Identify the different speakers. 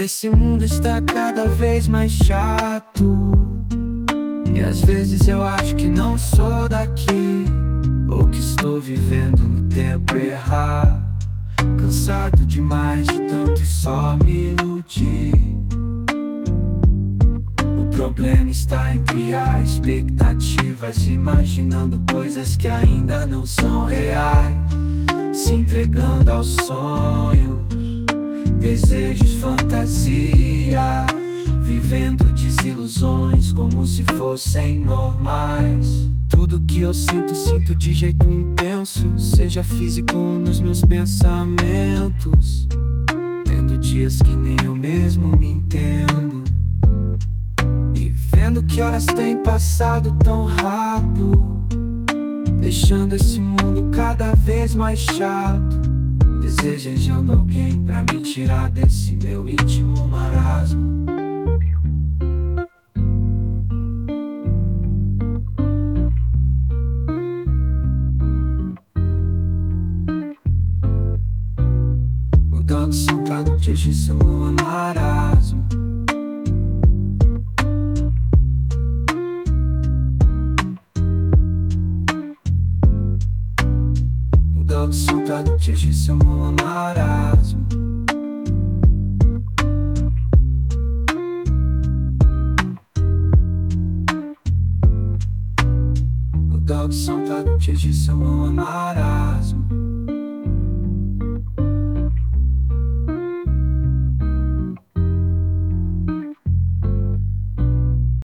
Speaker 1: Esse mundo está cada vez mais chato, e às vezes eu acho que não sou daqui, ou que estou vivendo no tempo errado. Cansado demais de tanto e só me iludir. O problema está em criar expectativas, imaginando coisas que ainda não são reais, se entregando aos sonhos, desejos, fantasias, vivendo desilusões como se fossem normais. Tudo que eu sinto, sinto de jeito intenso, seja físico ou nos meus pensamentos, tendo dias que nem eu mesmo me entendo, e vendo que horas têm passado tão rápido, deixando esse mundo cada vez mais chato, desejando alguém pra me tirar desse meu íntimo marasmo. Mudando som pra não atingir seu marasmo. Mudando som pra não atingir seu marasmo. Mudando som pra não atingir seu marasmo.